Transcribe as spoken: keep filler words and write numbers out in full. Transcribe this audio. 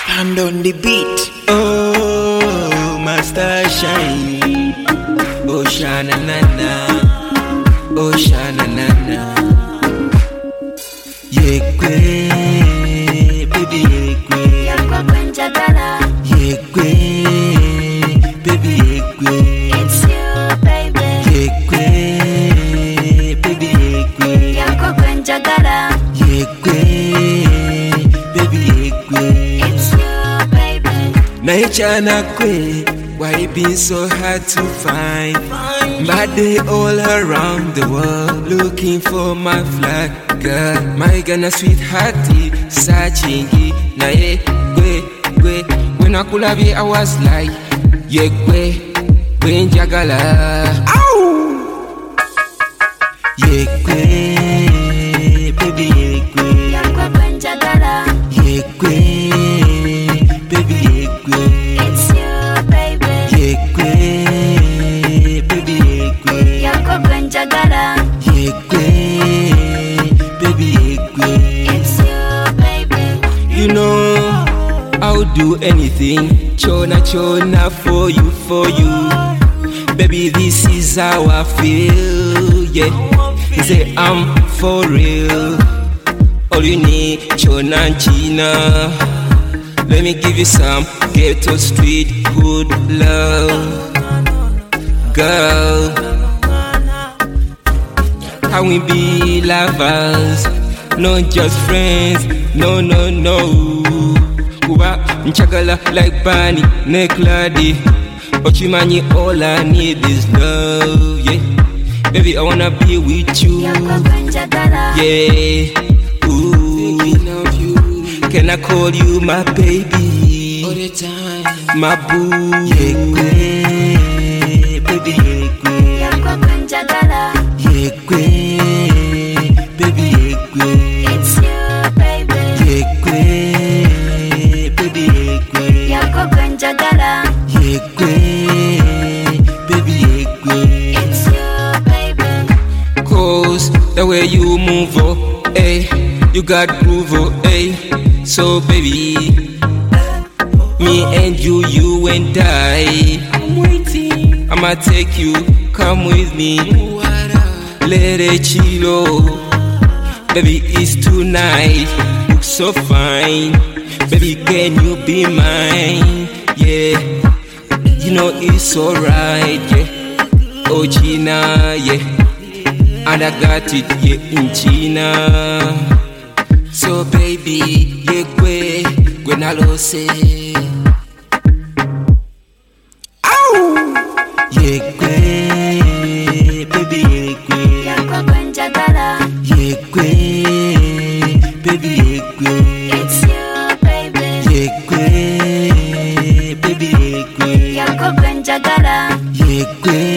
Hand on the beat. Oh, Master Shine. Oh, Shana Nana. Oh, Shana Nana. Yekwe, baby Yekwe. Yakwa kwenjagala. Yekwe, baby Yekwe. It's you, baby. Yekwe, baby Yekwe. Yakwa kwenjagala. Yekwe, baby Yekwe. It's you, baby. Naichana kwe, why it been so hard to find? But they all around the world looking for my flag girl. My Ghana sweethearty, searching na ye kwe kwe. When I could have it, I was like, ye kwe kwe njagala. Ow! Ye kwe, baby ye kwe. Yakwa kwenjagala. Ye kwe, baby ye kwe. It's you, baby. Ye kwe, baby ye kwe. Yakwa kwenjagala. Ye kwe, baby ye kwe. It's you, baby. You know, I'll do anything, chona chona for you, for you. Baby, this is how I feel, yeah. Say I'm for real. All you need, chona and china. Let me give you some ghetto street hood love, girl. Can we be lovers, not just friends? No, no, no. Kuba nchagala like Bunny, Nekladi. But you man, all I need is love, yeah. Baby, I wanna be with you, Yakwa kwenjagala. yeah. Ooh, thinking of you. Can I call you my baby? All the time, my boo. Yekwe, baby Yekwe. Yakwa kwenjagala. Yekwe, baby Yekwe. It's you, baby. Yekwe, baby Yekwe. Yakwa kwenjagala. Yekwe, baby Yekwe. It's you, baby. Cause the way you move, oh, hey, you got groove, oh, hey. So baby, me and you, you and I, I'm waiting. I'ma take you, come with me. Let it chill, baby, it's tonight. Look so fine, baby, can you be mine? Yeah, you know it's alright, yeah. Oh Gina, yeah. And I got it, yeah, in China. So baby, yeah, kwe, kwe nalo se. Ow! Yeah, kwe, baby, yeah, kwe. Yakwa kwenjagala. Yeah, kwe, baby, yeah, kwe. It's you, baby. Yeah, kwe, baby, yeah, kwe. Yakwa kwenjagala. Yeah, kwe,